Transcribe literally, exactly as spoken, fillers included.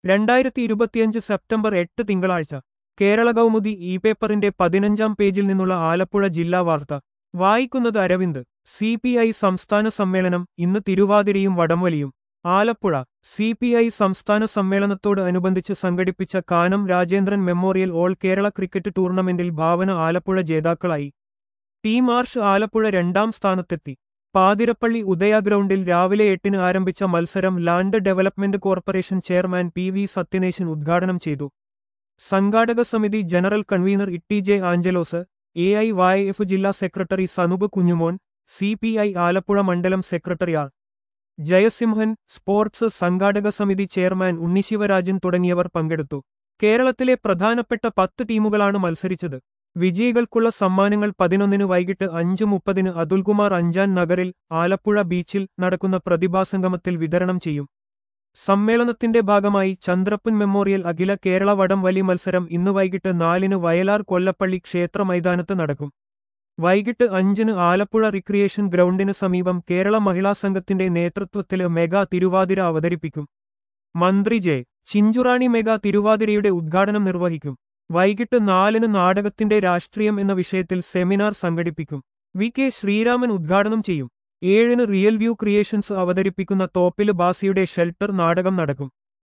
രണ്ടായിരത്തി ഇരുപത്തിയഞ്ച് സെപ്റ്റംബർ എട്ട് തിങ്കളാഴ്ച കേരള കൗമുദി ഇ പേപ്പറിന്റെ പതിനഞ്ചാം പേജിൽ നിന്നുള്ള ആലപ്പുഴ ജില്ലാ വാർത്ത വായിക്കുന്നത് അരവിന്ദ്. സി പി ഐ സംസ്ഥാന സമ്മേളനം ഇന്ന് തിരുവാതിരയും വടംവലിയും. ആലപ്പുഴ സി പി ഐ സംസ്ഥാന സമ്മേളനത്തോട് അനുബന്ധിച്ച് സംഘടിപ്പിച്ച Kanam Rajendran memorial all Kerala cricket ടൂർണമെന്റിൽ ഭാവന ആലപ്പുഴ ജേതാക്കളായി. ടീം ആർഷ് ആലപ്പുഴ രണ്ടാം സ്ഥാനത്തെത്തി. പാതിരപ്പള്ളി ഉദയ ഗ്രൗണ്ടിൽ രാവിലെ എട്ടിന് ആരംഭിച്ച മത്സരം land development corporation chairman P V Sathyaneshan ഉദ്ഘാടനം ചെയ്തു. സംഘാടക സമിതി general convener Itty J Angelos, A I Y F ജില്ലാ secretary Sanoop Kunjumon, C P I Alappuzha മണ്ഡലം സെക്രട്ടറി ആർ ജയസിംഹൻ, സ്പോർട്സ് സംഘാടക സമിതി ചെയർമാൻ ഉണ്ണിശിവരാജൻ തുടങ്ങിയവർ പങ്കെടുത്തു. കേരളത്തിലെ പ്രധാനപ്പെട്ട പത്ത് ടീമുകളാണ് മത്സരിച്ചത്. വിജയികൾക്കുള്ള സമ്മാനങ്ങൾ പതിനൊന്നിന് വൈകിട്ട് അഞ്ച് മുപ്പതിന് അതുൽകുമാർ അഞ്ചാൻ നഗറിൽ ആലപ്പുഴ ബീച്ചിൽ നടക്കുന്ന പ്രതിഭാസംഗമത്തിൽ വിതരണം ചെയ്യും. സമ്മേളനത്തിന്റെ ഭാഗമായി ചന്ദ്രപ്പൻ മെമ്മോറിയൽ അഖില കേരള വടം വലി മത്സരം ഇന്ന് വൈകിട്ട് നാലിന് വയലാർ കൊല്ലപ്പള്ളി ക്ഷേത്ര മൈതാനത്ത് നടക്കും. വൈകിട്ട് അഞ്ചിന് ആലപ്പുഴ റിക്രിയേഷൻ ഗ്രൗണ്ടിന് സമീപം കേരള മഹിളാ സംഘത്തിന്റെ നേതൃത്വത്തില് മെഗാ തിരുവാതിര അവതരിപ്പിക്കും. മന്ത്രി ജെ ചിഞ്ചുറാണി മെഗാ തിരുവാതിരയുടെ ഉദ്ഘാടനം നിർവഹിക്കും. വൈകിട്ട് നാലിന് നാടകത്തിന്റെ രാഷ്ട്രീയം എന്ന വിഷയത്തിൽ സെമിനാർ സംഘടിപ്പിക്കും. വി കെ ശ്രീരാമൻ ഉദ്ഘാടനം ചെയ്യും. ഏഴിന് റിയൽ വ്യൂ ക്രിയേഷൻസ് അവതരിപ്പിക്കുന്ന തോപ്പില് ബാസിയുടെ ഷെൽട്ടർ നാടകം നടക്കും.